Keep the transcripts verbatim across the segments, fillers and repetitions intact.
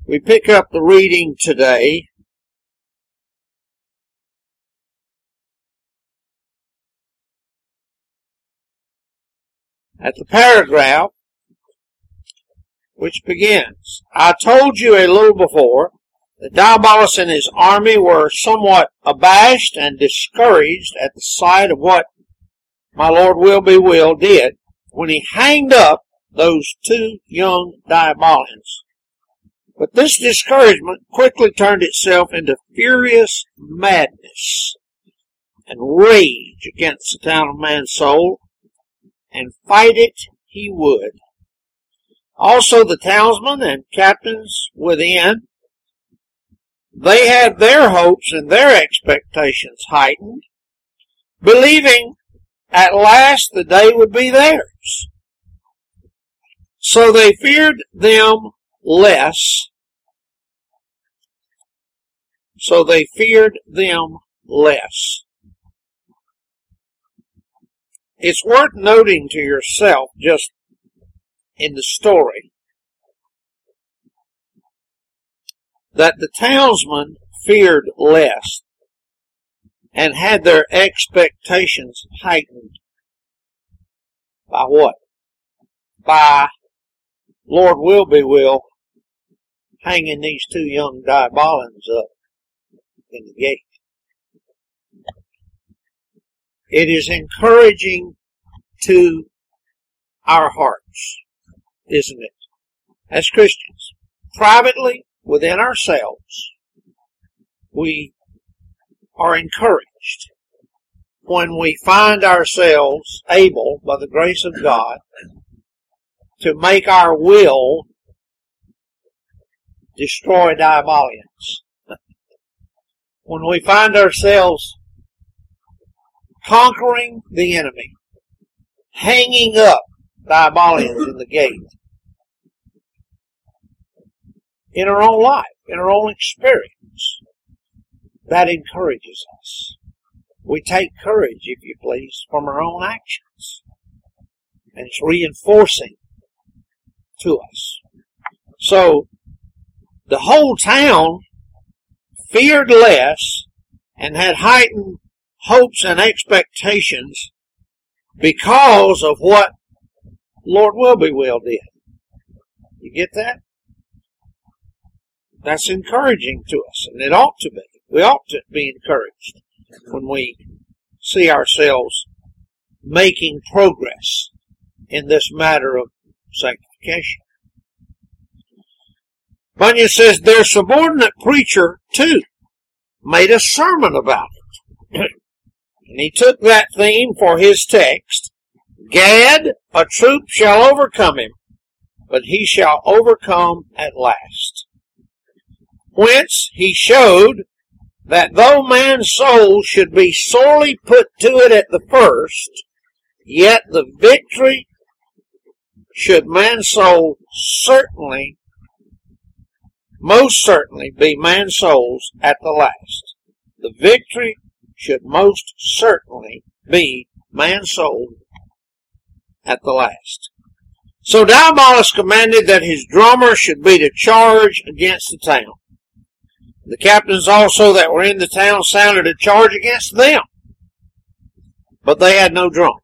We pick up the reading today at the paragraph which begins, I told you a little before that Diabolus and his army were somewhat abashed and discouraged at the sight of what my Lord Will-be-Will did when he hanged up those two young Diabolians. But this discouragement quickly turned itself into furious madness and rage against the town of Mansoul, and fight it he would. Also the townsmen and captains within, they had their hopes and their expectations heightened, believing at last the day would be theirs. So they feared them less. So they feared them less. It's worth noting to yourself, just in the story, that the townsmen feared less and had their expectations heightened. By what? By Lord Will-be-Will hanging these two young Diabolans up in the gate. It is encouraging to our hearts, isn't it? As Christians, privately, within ourselves, we are encouraged when we find ourselves able, by the grace of God, to make our will destroy Diabolians. When we find ourselves conquering the enemy, hanging up Diabolians in the gate, in our own life, in our own experience, that encourages us. We take courage, if you please, from our own actions, and it's reinforcing to us. So, the whole town feared less and had heightened hopes and expectations because of what Lord Will-be-Will did. You get that? That's encouraging to us, and it ought to be. We ought to be encouraged when we see ourselves making progress in this matter of sanctification. Bunyan says their subordinate preacher, too, made a sermon about it. And he took that theme for his text. Gad, a troop shall overcome him, but he shall overcome at last. Whence he showed that though man's soul should be sorely put to it at the first, yet the victory should man's soul certainly, most certainly be man's soul's at the last. The victory should most certainly be man's soul at the last. So Diabolus commanded that his drummer should be to charge against the town. The captains also that were in the town sounded a charge against them, but they had no drum.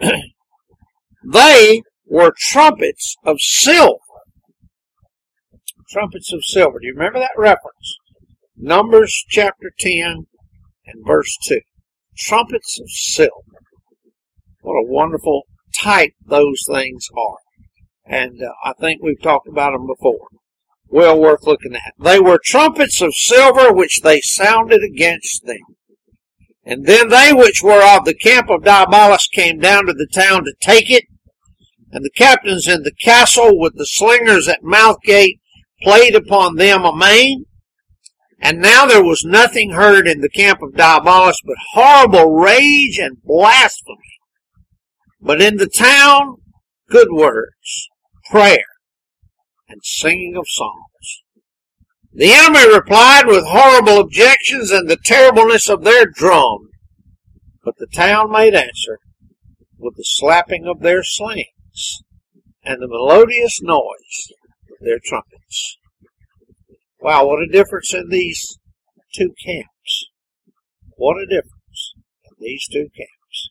They were trumpets of silver. Trumpets of silver. Do you remember that reference? Numbers chapter ten and verse two. Trumpets of silver. What a wonderful type those things are. And uh, I think we've talked about them before. Well worth looking at. They were trumpets of silver which they sounded against them. And then they which were of the camp of Diabolus came down to the town to take it. And the captains in the castle with the slingers at Mouthgate played upon them amain. And now there was nothing heard in the camp of Diabolus but horrible rage and blasphemy. But in the town, good words, prayer, and singing of songs. The enemy replied with horrible objections and the terribleness of their drum. But the town made answer with the slapping of their slings and the melodious noise of their trumpets. Wow, what a difference in these two camps. What a difference in these two camps.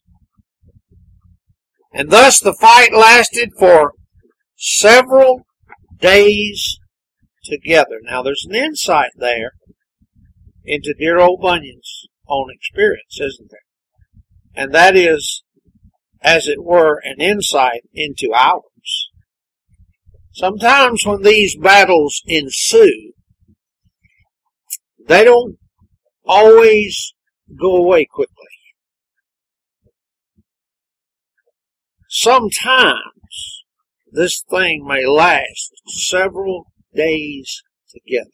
And thus the fight lasted for several days together. Now there's an insight there into dear old Bunyan's own experience, isn't there? And that is, as it were, an insight into ours. Sometimes when these battles ensue, they don't always go away quickly. Sometimes this thing may last several days together.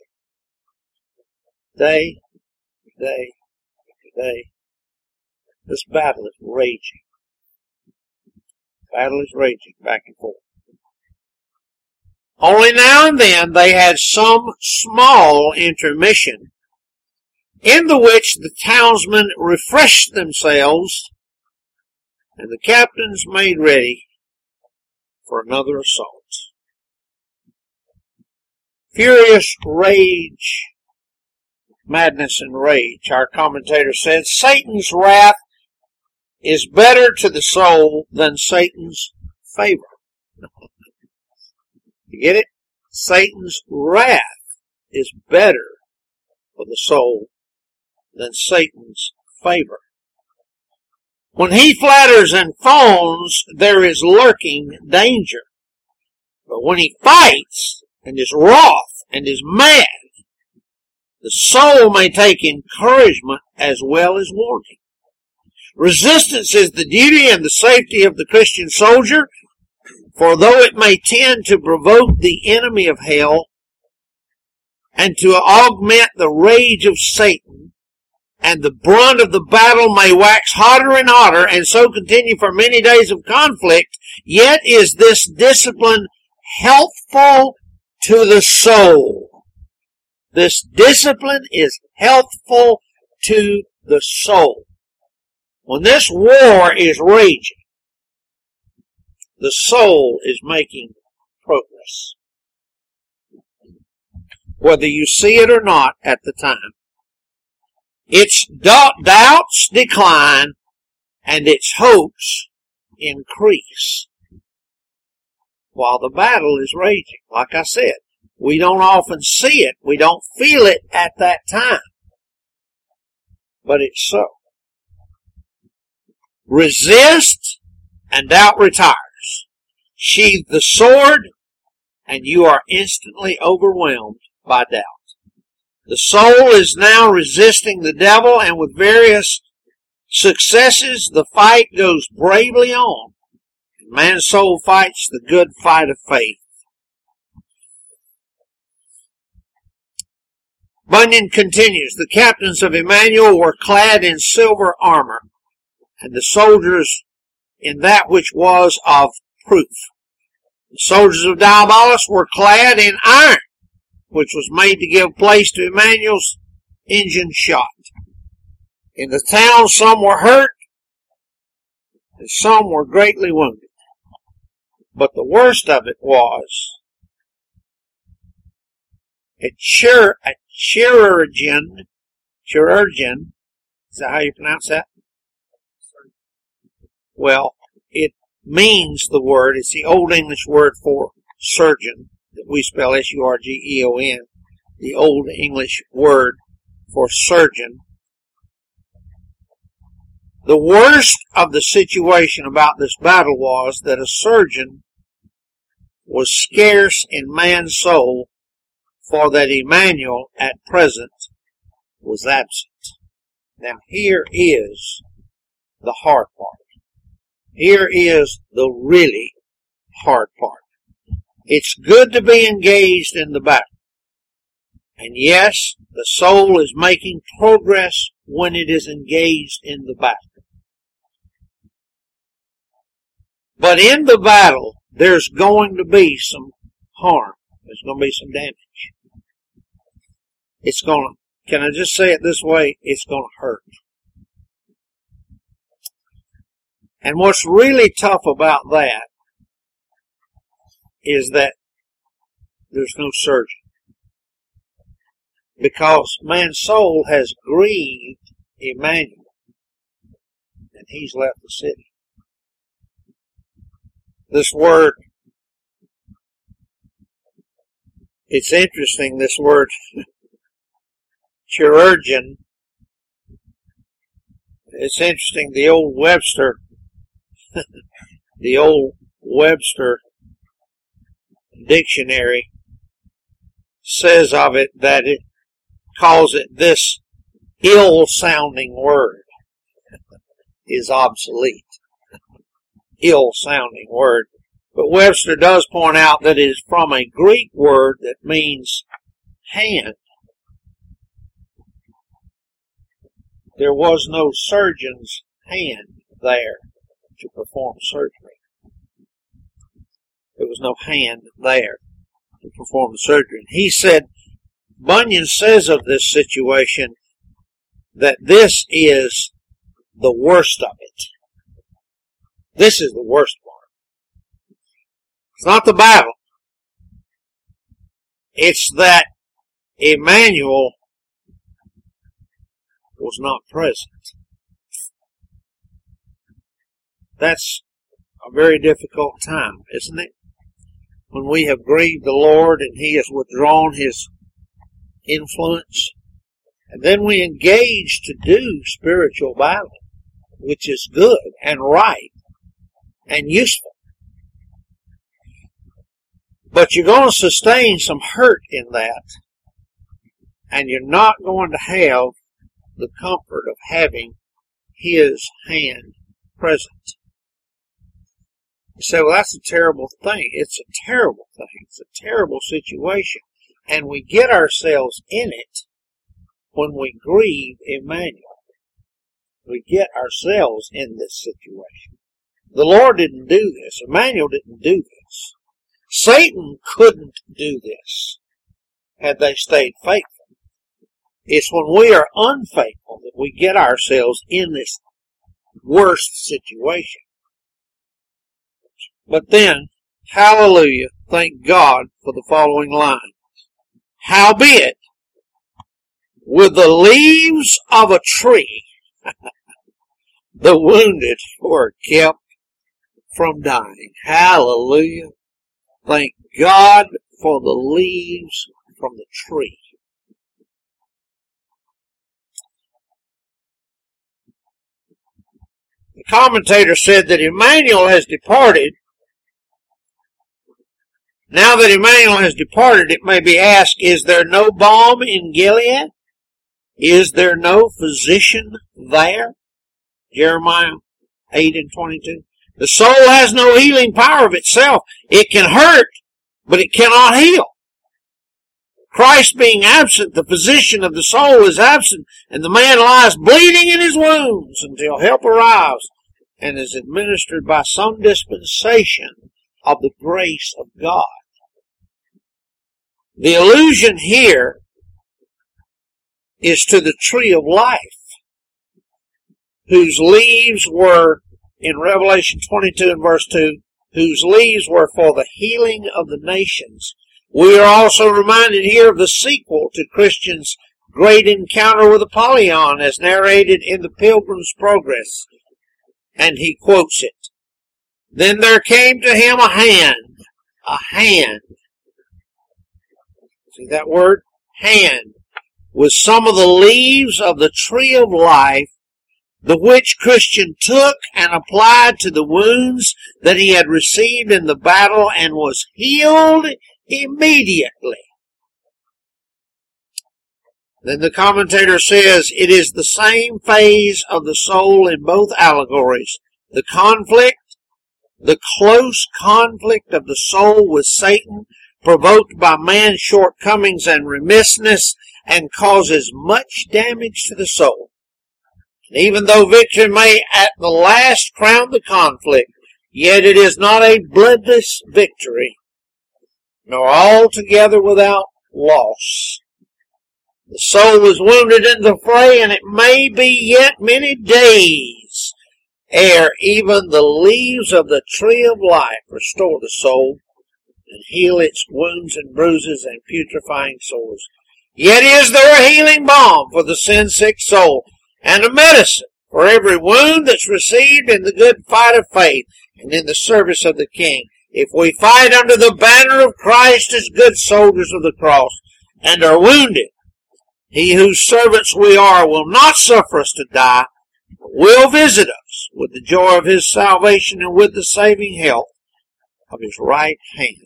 Day, day, day. This battle is raging. Battle is raging back and forth. Only now and then they had some small intermission in the which the townsmen refreshed themselves and the captains made ready for another assault. Furious rage, madness and rage, our commentator said, Satan's wrath is better to the soul than Satan's favor. You get it? Satan's wrath is better for the soul than Satan's favor. When he flatters and fawns, there is lurking danger. But when he fights and is wroth and is mad, the soul may take encouragement as well as warning. Resistance is the duty and the safety of the Christian soldier, for though it may tend to provoke the enemy of hell and to augment the rage of Satan, and the brunt of the battle may wax hotter and hotter, and so continue for many days of conflict, yet is this discipline helpful to the soul. This discipline is helpful to the soul. When this war is raging, the soul is making progress. Whether you see it or not at the time, its doubts decline and its hopes increase while the battle is raging. Like I said, we don't often see it. We don't feel it at that time. But it's so. Resist and doubt retires. Sheathe the sword and you are instantly overwhelmed by doubt. The soul is now resisting the devil, and with various successes, the fight goes bravely on. Man's soul fights the good fight of faith. Bunyan continues, the captains of Emmanuel were clad in silver armor, and the soldiers in that which was of proof. The soldiers of Diabolus were clad in iron, which was made to give place to Emmanuel's engine shot. In the town some were hurt, and some were greatly wounded. But the worst of it was a chir a chirurgeon, chirurgeon, is that how you pronounce that? Well, it means the word, it's the Old English word for surgeon, that we spell S U R G E O N, the Old English word for surgeon. The worst of the situation about this battle was that a surgeon was scarce in man's soul, for that Emmanuel at present was absent. Now here is the hard part. Here is the really hard part. It's good to be engaged in the battle. And yes, the soul is making progress when it is engaged in the battle. But in the battle, there's going to be some harm. There's going to be some damage. It's going to, can I just say it this way? It's going to hurt. And what's really tough about that is that there's no surgeon. because man's soul has grieved Emmanuel, and he's left the city. This word, it's interesting, this word, chirurgeon. It's interesting, the old Webster, the old Webster dictionary says of it that it calls it this ill-sounding word is obsolete. Ill-sounding word. But Webster does point out that it is from a Greek word that means hand. There was no surgeon's hand there to perform surgery. There was no hand there to perform the surgery. He said, Bunyan says of this situation that this is the worst of it. This is the worst part. It's not the battle. It's that Emmanuel was not present. That's a very difficult time, isn't it? When we have grieved the Lord and He has withdrawn His influence, and then we engage to do spiritual battle, which is good and right and useful. But you're going to sustain some hurt in that, and you're not going to have the comfort of having His hand present. You say, well, that's a terrible thing. It's a terrible thing. It's a terrible situation. And we get ourselves in it when we grieve Emmanuel. We get ourselves in this situation. The Lord didn't do this. Emmanuel didn't do this. Satan couldn't do this had they stayed faithful. It's when we are unfaithful that we get ourselves in this worst situation. But then, hallelujah, thank God for the following line. Howbeit, with the leaves of a tree, the wounded were kept from dying. Hallelujah. Thank God for the leaves from the tree. The commentator said that Emmanuel has departed. Now that Emmanuel has departed, it may be asked, is there no balm in Gilead? Is there no physician there? Jeremiah eight and twenty-two. The soul has no healing power of itself. It can hurt, but it cannot heal. Christ being absent, the physician of the soul is absent, and the man lies bleeding in his wounds until help arrives and is administered by some dispensation of the grace of God. The allusion here is to the tree of life, whose leaves were, in Revelation twenty-two and verse two, whose leaves were for the healing of the nations. We are also reminded here of the sequel to Christian's great encounter with Apollyon as narrated in the Pilgrim's Progress. And he quotes it. Then there came to him a hand, a hand. See that word? Hand. With some of the leaves of the tree of life, the which Christian took and applied to the wounds that he had received in the battle and was healed immediately. Then the commentator says, it is the same phase of the soul in both allegories. The conflict, the close conflict of the soul with Satan, provoked by man's shortcomings and remissness, and causes much damage to the soul. And even though victory may at the last crown the conflict, yet it is not a bloodless victory, nor altogether without loss. The soul is wounded in the fray, and it may be yet many days ere even the leaves of the tree of life restore the soul and heal its wounds and bruises and putrefying sores. Yet is there a healing balm for the sin-sick soul, and a medicine for every wound that's received in the good fight of faith and in the service of the King, if we fight under the banner of Christ as good soldiers of the cross, and are wounded. He whose servants we are will not suffer us to die, but will visit us with the joy of his salvation and with the saving health of his right hand.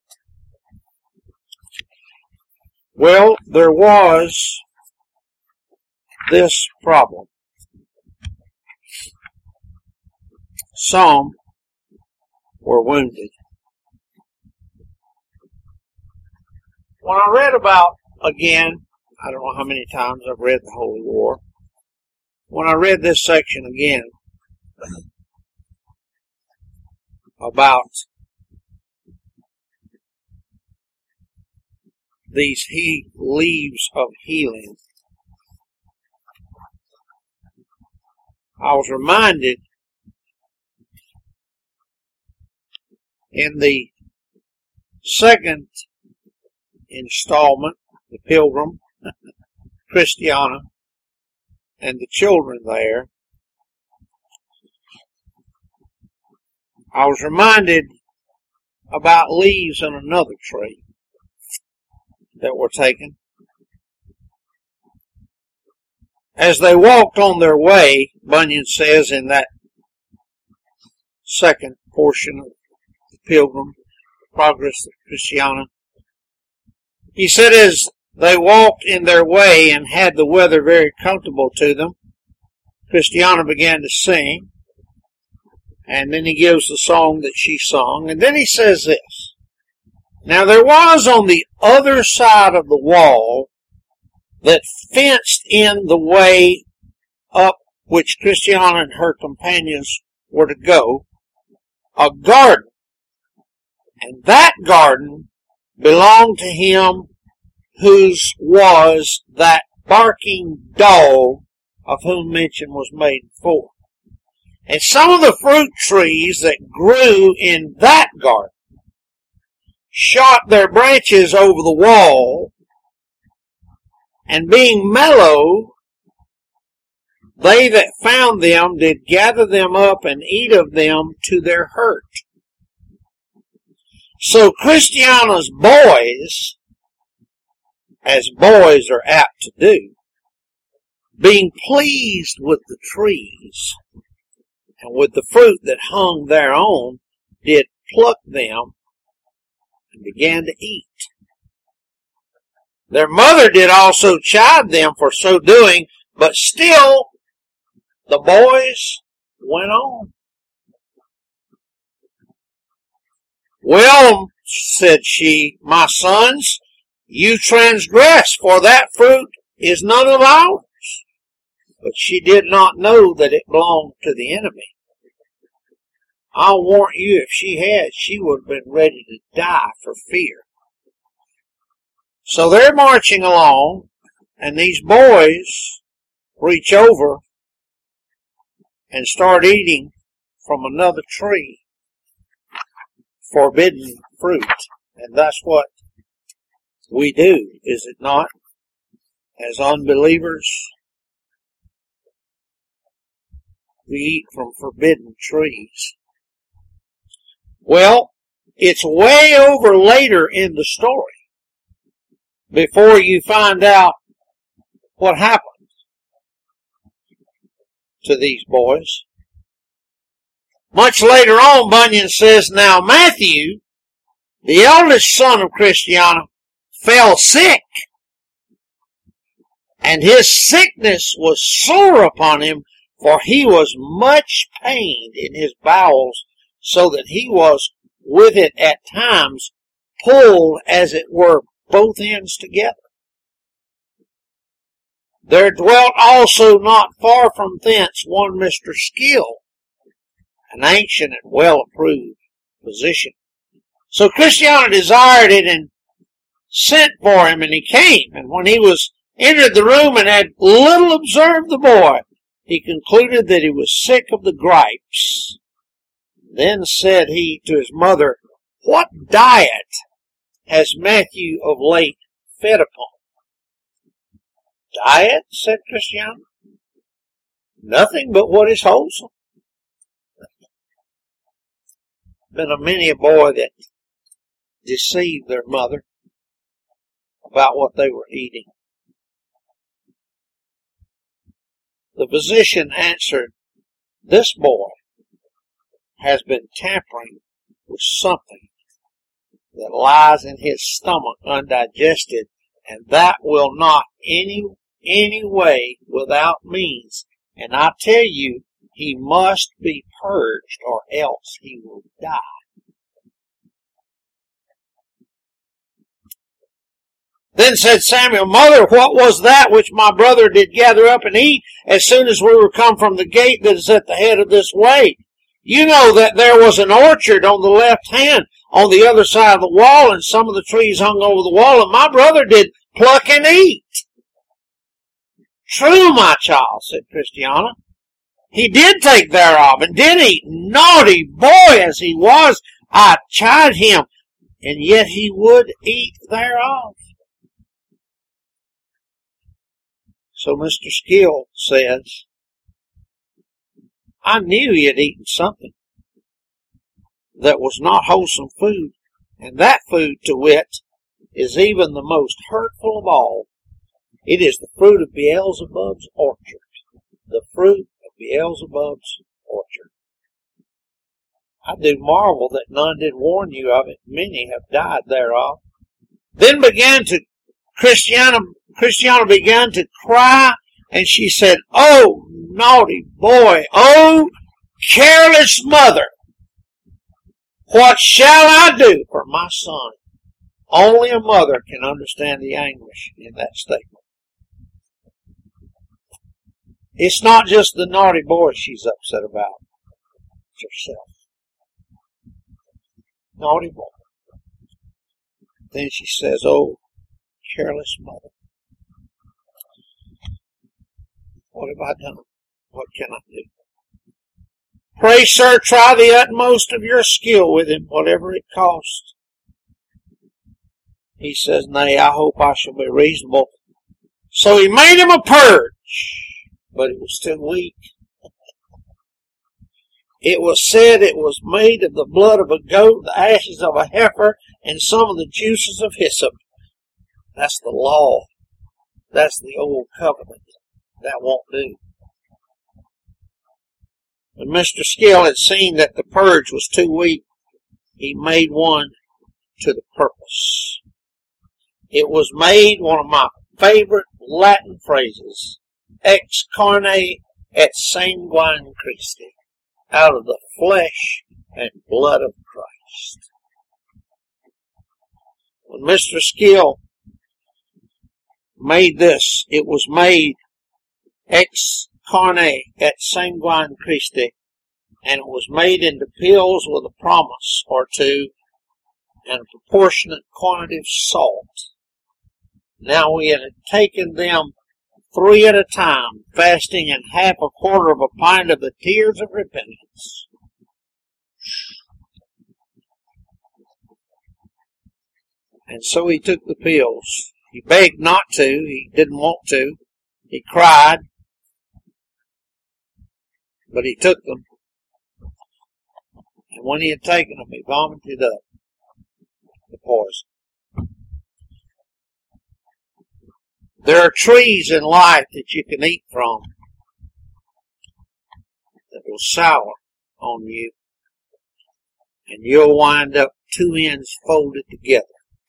Well, there was this problem. Some were wounded. When I read about, again, I don't know how many times I've read the Holy War. When I read this section again about these he leaves of healing, I was reminded in the second installment, the Pilgrim, Christiana, and the children there, I was reminded about leaves on another tree that were taken. As they walked on their way, Bunyan says in that second portion of the Pilgrim, Progress of Christiana, he said as they walked in their way and had the weather very comfortable to them, Christiana began to sing, and then he gives the song that she sung, and then he says this: now there was on the other side of the wall that fenced in the way up which Christiana and her companions were to go, a garden, and that garden belonged to him whose was that barking dog of whom mention was made before. And some of the fruit trees that grew in that garden shot their branches over the wall, and being mellow, they that found them did gather them up and eat of them to their hurt. So Christiana's boys, as boys are apt to do, being pleased with the trees and with the fruit that hung thereon, did pluck them and began to eat. Their mother did also chide them for so doing, but still the boys went on. Well, said she, my sons, you transgress, for that fruit is none of ours. But she did not know that it belonged to the enemy. I'll warrant you, if she had, she would have been ready to die for fear. So they're marching along, and these boys reach over and start eating from another tree, forbidden fruit. And that's what we do, is it not? As unbelievers, we eat from forbidden trees. Well, it's way over later in the story before you find out what happened to these boys. Much later on, Bunyan says, now Matthew, the eldest son of Christiana, fell sick, and his sickness was sore upon him, for he was much pained in his bowels, so that he was with it at times pulled, as it were, both ends together. There dwelt also not far from thence one Mister Skill, an ancient and well-approved physician. So Christiana desired it and sent for him, and he came. And when he was entered the room and had little observed the boy, he concluded that he was sick of the gripes. Then said he to his mother, what diet has Matthew of late fed upon? Diet, said Christiana. Nothing but what is wholesome. Been a many a boy that deceived their mother about what they were eating. The physician answered, this boy has been tampering with something that lies in his stomach undigested, and that will not any any way without means. And I tell you, he must be purged, or else he will die. Then said Samuel, Mother, what was that which my brother did gather up and eat as soon as we were come from the gate that is at the head of this way? You know that there was an orchard on the left hand on the other side of the wall, and some of the trees hung over the wall, and my brother did pluck and eat. True, my child, said Christiana. He did take thereof and did eat. Naughty boy as he was, I chid him, and yet he would eat thereof. So Mister Skill says, I knew he had eaten something that was not wholesome food, and that food, to wit, is even the most hurtful of all. It is the fruit of Beelzebub's orchard. The fruit of Beelzebub's orchard. I do marvel that none did warn you of it. Many have died thereof. Then began to, Christiana, Christiana began to cry, and she said, Oh, naughty boy, oh, careless mother, what shall I do for my son? Only a mother can understand the anguish in that statement. It's not just the naughty boy she's upset about. It's herself. Naughty boy. Then she says, Oh, careless mother. What have I done? What can I do? Pray, sir, try the utmost of your skill with him, whatever it costs. He says, Nay, I hope I shall be reasonable. So he made him a purge, but it was too weak. It was said it was made of the blood of a goat, the ashes of a heifer, and some of the juices of hyssop. That's the law. That's the old covenant. That won't do. When Mister Skill had seen that the purge was too weak, he made one to the purpose. It was made, one of my favorite Latin phrases, ex carne et sanguine Christi, out of the flesh and blood of Christ. When Mister Skill made this, it was made ex carne et sanguine Christi, and it was made into pills with a promise or two and a proportionate quantity of salt. Now we had taken them three at a time, fasting in half a quarter of a pint of the tears of repentance. And so he took the pills. He begged not to. He didn't want to. He cried. But he took them. And when he had taken them, he vomited up the poison. There are trees in life that you can eat from that will sour on you, and you'll wind up two ends folded together,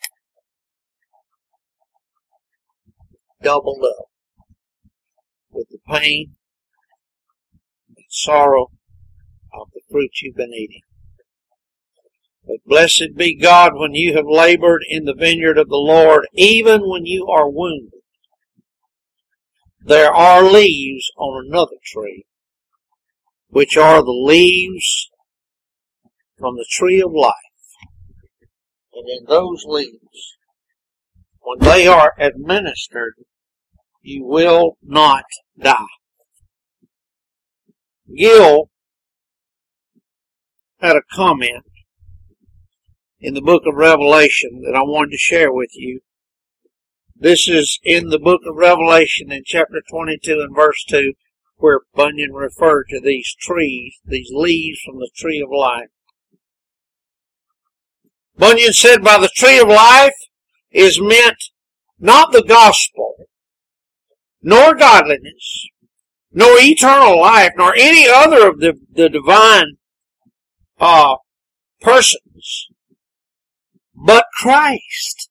doubled up with the pain and sorrow of the fruit you've been eating. But blessed be God when you have labored in the vineyard of the Lord, even when you are wounded. There are leaves on another tree, which are the leaves from the tree of life. And in those leaves, when they are administered, you will not die. Gill had a comment in the book of Revelation that I wanted to share with you. This is in the book of Revelation in chapter twenty-two and verse two, where Bunyan referred to these trees, these leaves from the tree of life. Bunyan said, by the tree of life is meant not the gospel, nor godliness, nor eternal life, nor any other of the, the divine uh, persons, but Christ,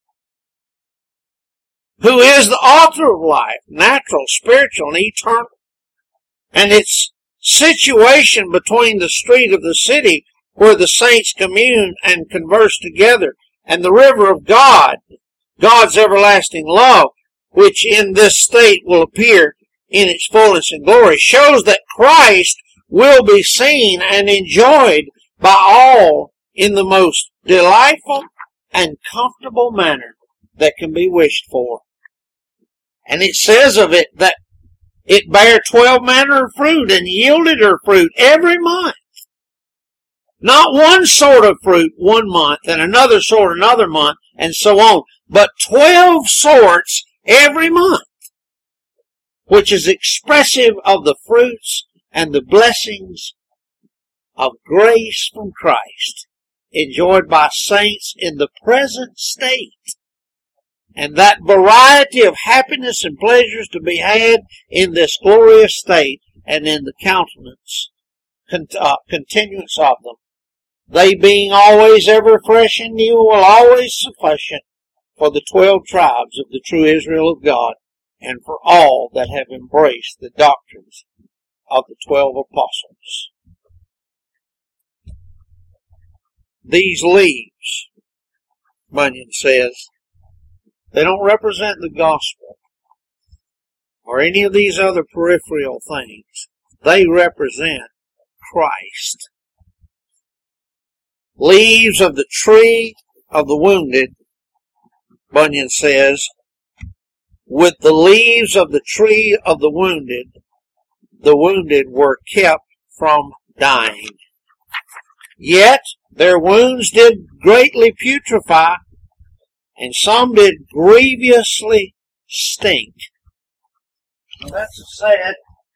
who is the author of life, natural, spiritual, and eternal. And its situation between the street of the city where the saints commune and converse together, and the river of God, God's everlasting love, which in this state will appear in its fullness and glory, shows that Christ will be seen and enjoyed by all in the most delightful and comfortable manner that can be wished for. And it says of it that it bare twelve manner of fruit and yielded her fruit every month. Not one sort of fruit one month and another sort another month and so on, but twelve sorts every month, which is expressive of the fruits and the blessings of grace from Christ, enjoyed by saints in the present state. And that variety of happiness and pleasures to be had in this glorious state and in the countenance, cont- uh, continuance of them, they being always ever fresh and new, will always sufficient for the twelve tribes of the true Israel of God, and for all that have embraced the doctrines of the twelve apostles. These leaves, Bunyan says, they don't represent the gospel or any of these other peripheral things. They represent Christ. Leaves of the tree of the wounded, Bunyan says, with the leaves of the tree of the wounded, the wounded were kept from dying. Yet their wounds did greatly putrefy, and some did grievously stink. Now that's the sad,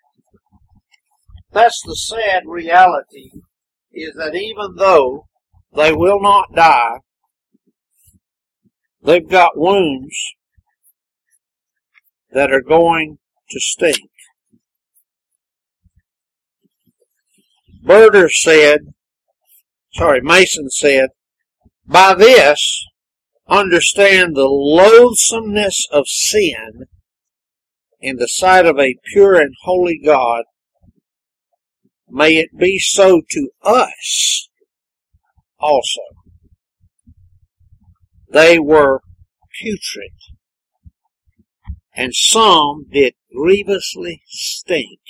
that's the sad reality, is that even though they will not die, they've got wounds that are going to stink. Berger said, sorry, Mason said, by this, understand the loathsomeness of sin in the sight of a pure and holy God. May it be so to us also. They were putrid, and some did grievously stink.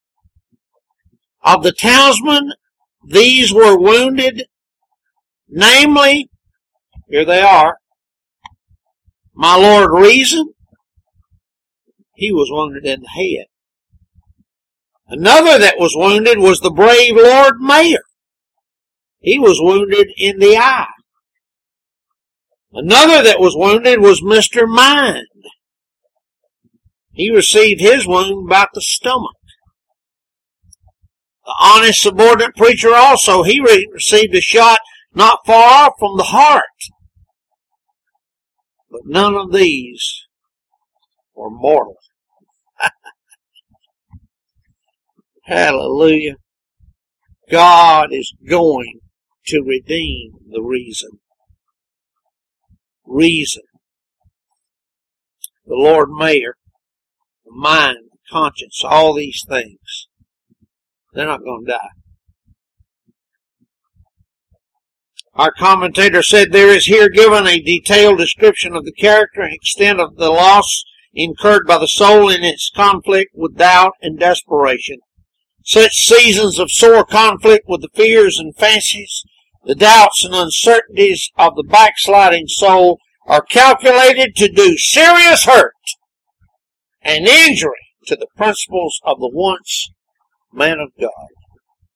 Of the townsmen, these were wounded, namely, here they are, my Lord Reason, he was wounded in the head. Another that was wounded was the brave Lord Mayor. He was wounded in the eye. Another that was wounded was Mister Mind. He received his wound about the stomach. The honest subordinate preacher also, he received a shot not far off from the heart. But none of these were mortal. Hallelujah. God is going to redeem the reason. Reason. The Lord Mayor, the mind, the conscience, all these things. They're not going to die. Our commentator said there is here given a detailed description of the character and extent of the loss incurred by the soul in its conflict with doubt and desperation. Such seasons of sore conflict with the fears and fancies, the doubts and uncertainties of the backsliding soul are calculated to do serious hurt and injury to the principles of the once man of God.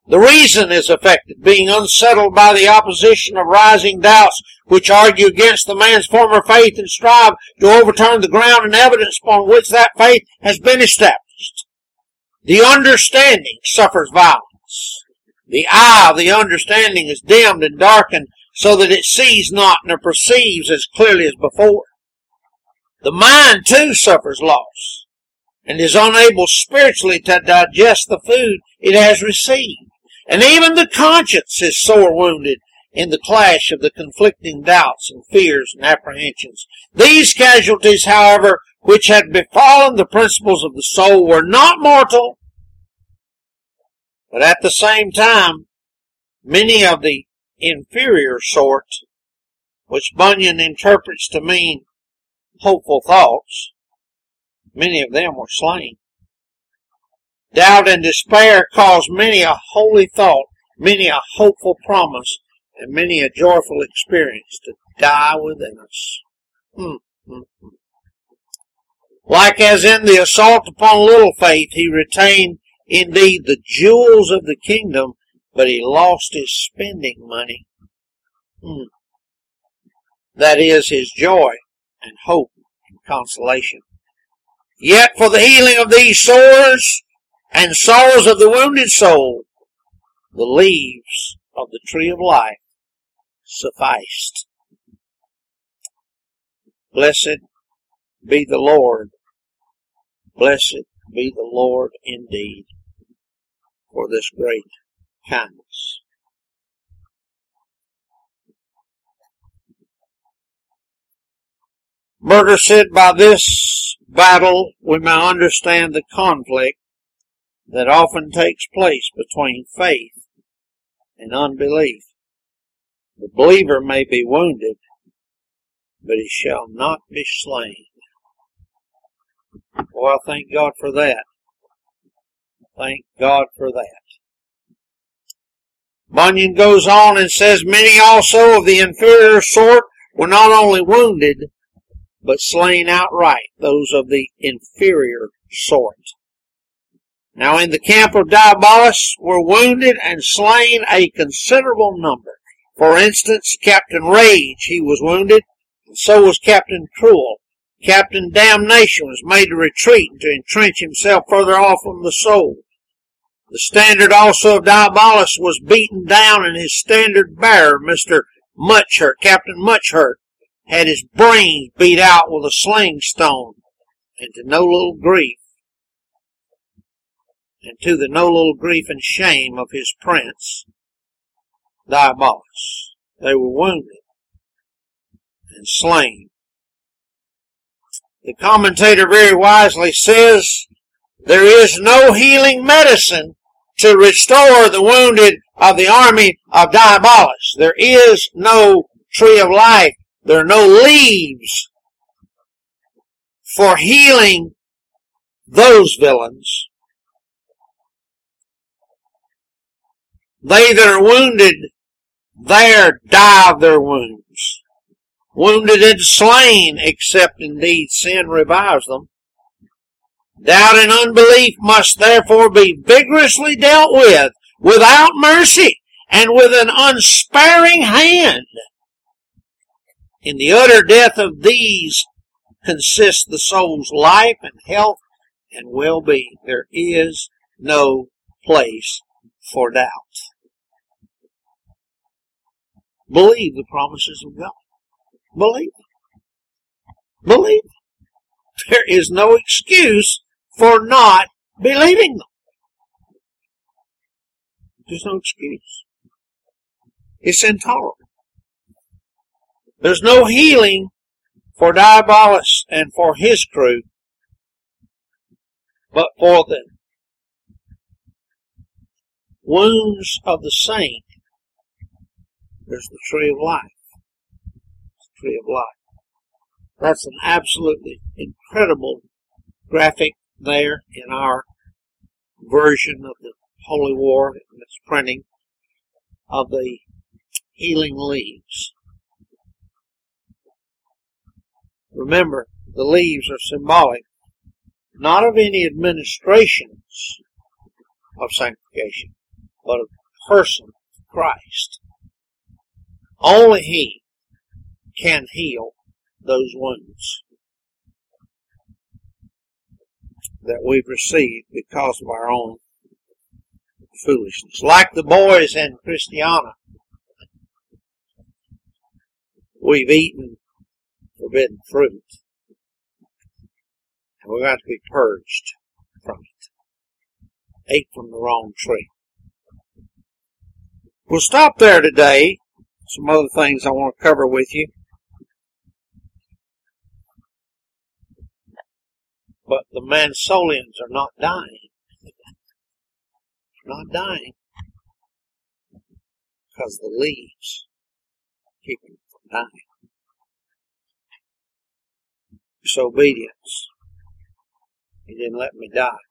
The reason is affected, being unsettled by the opposition of rising doubts which argue against the man's former faith and strive to overturn the ground and evidence upon which that faith has been established. The understanding suffers violence. The eye of the understanding is dimmed and darkened so that it sees not nor perceives as clearly as before. The mind too suffers loss and is unable spiritually to digest the food it has received. And even the conscience is sore wounded in the clash of the conflicting doubts and fears and apprehensions. These casualties, however, which had befallen the principles of the soul were not mortal, but at the same time, many of the inferior sort, which Bunyan interprets to mean hopeful thoughts, many of them were slain. Doubt and despair caused many a holy thought, many a hopeful promise, and many a joyful experience to die within us. Hmm, hmm, hmm. Like as in the assault upon little faith, he retained indeed the jewels of the kingdom, but he lost his spending money. Hmm. That is his joy and hope and consolation. Yet for the healing of these sores and sorrows of the wounded soul, the leaves of the tree of life sufficed. Blessed be the Lord. Blessed be the Lord indeed for this great kindness. Murder said, by this battle we may understand the conflict that often takes place between faith and unbelief. The believer may be wounded, but he shall not be slain. Well, thank God for that. Thank God for that. Bunyan goes on and says, many also of the inferior sort were not only wounded, but slain outright, those of the inferior sort. Now in the camp of Diabolus were wounded and slain a considerable number. For instance, Captain Rage, he was wounded, and so was Captain Cruel. Captain Damnation was made to retreat and to entrench himself further off from the soul. The standard also of Diabolus was beaten down, and his standard bearer, Mister Muchhurt, Captain Muchhurt, had his brains beat out with a sling stone, and to no little grief, and to the no little grief and shame of his prince, Diabolus. They were wounded and slain. The commentator very wisely says, there is no healing medicine to restore the wounded of the army of Diabolus. There is no tree of life. There are no leaves for healing those villains. They that are wounded, there die of their wounds. Wounded and slain, except indeed sin revives them. Doubt and unbelief must therefore be vigorously dealt with, without mercy, and with an unsparing hand. In the utter death of these consists the soul's life and health and well-being. There is no place for doubt. Believe the promises of God. Believe. Believe. There is no excuse for not believing them. There's no excuse. It's intolerable. There's no healing for Diabolus and for his crew, but for the wounds of the saint, there's the tree of life. The tree of life. That's an absolutely incredible graphic there in our version of the Holy War, in its printing of the healing leaves. Remember, the leaves are symbolic, not of any administrations of sanctification, but of the person of Christ. Only He can heal those wounds that we've received because of our own foolishness. Like the boys in Christiana, we've eaten forbidden fruit, and we've got to be purged from it. Ate from the wrong tree. We'll stop there today. Some other things I want to cover with you. But the Mansolians are not dying. They're not dying because the leaves keep them from dying. Disobedience. He didn't let me die.